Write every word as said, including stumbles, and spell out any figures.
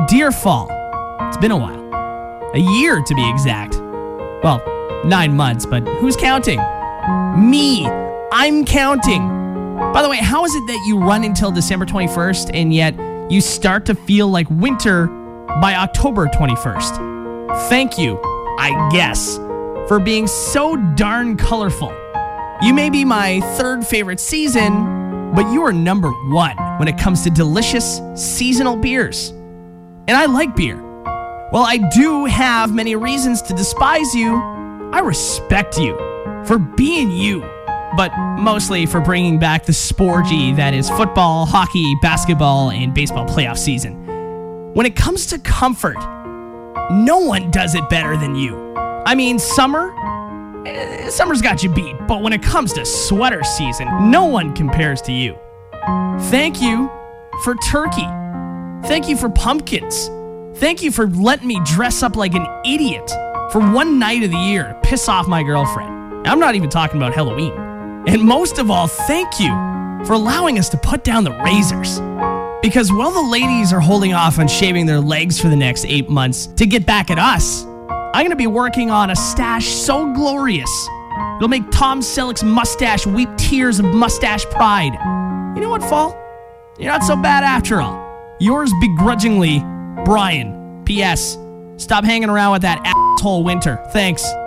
Dear fall, it's been a while. A year to be exact. Well, nine months, but who's counting? Me. I'm counting. By the way, how is it that you run until December twenty-first and yet you start to feel like winter by October twenty-first? Thank you, I guess, for being so darn colorful. You may be my third favorite season, but you are number one when it comes to delicious seasonal beers. And I like beer. While I do have many reasons to despise you, I respect you for being you, but mostly for bringing back the sporgy that is football, hockey, basketball, and baseball playoff season. When it comes to comfort, no one does it better than you. I mean, summer, eh, summer's got you beat, but when it comes to sweater season, no one compares to you. Thank you for turkey. Thank you for pumpkins. Thank you for letting me dress up like an idiot for one night of the year to piss off my girlfriend. I'm not even talking about Halloween. And most of all, thank you for allowing us to put down the razors. Because while the ladies are holding off on shaving their legs for the next eight months to get back at us, I'm going to be working on a stash so glorious, it'll make Tom Selleck's mustache weep tears of mustache pride. You know what, Fall? You're not so bad after all. Yours begrudgingly, Brian. P S. Stop hanging around with that asshole Winter. Thanks.